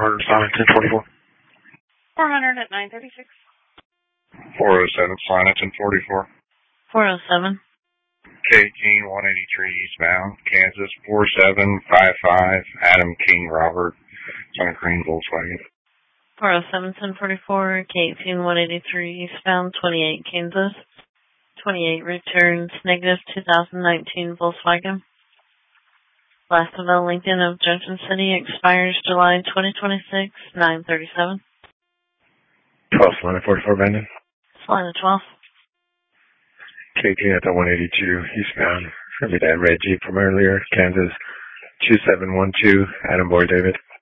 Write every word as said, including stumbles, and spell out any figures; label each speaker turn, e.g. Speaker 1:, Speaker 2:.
Speaker 1: hundred Silent ten forty-four.
Speaker 2: four hundred at nine thirty-six.
Speaker 3: four oh seven, Silent ten forty-four.
Speaker 2: four oh seven.
Speaker 3: K King one eighty-three eastbound, Kansas four seven five five, Adam King Robert. It's on a green Volkswagen.
Speaker 2: four oh seven, ten forty-four, K eighteen one eighty-three eastbound, twenty-eight Kansas. twenty-eight returns, negative two thousand nineteen Volkswagen. Last of all, Lincoln of Junction City expires July twenty twenty-six, nine thirty-seven.
Speaker 1: twelve, Solana forty-four, Brandon.
Speaker 2: Solana twelve.
Speaker 1: K T at the one eighty-two eastbound. It's going to be that red Jeep from earlier, Kansas two seven one two, Adam Boy David.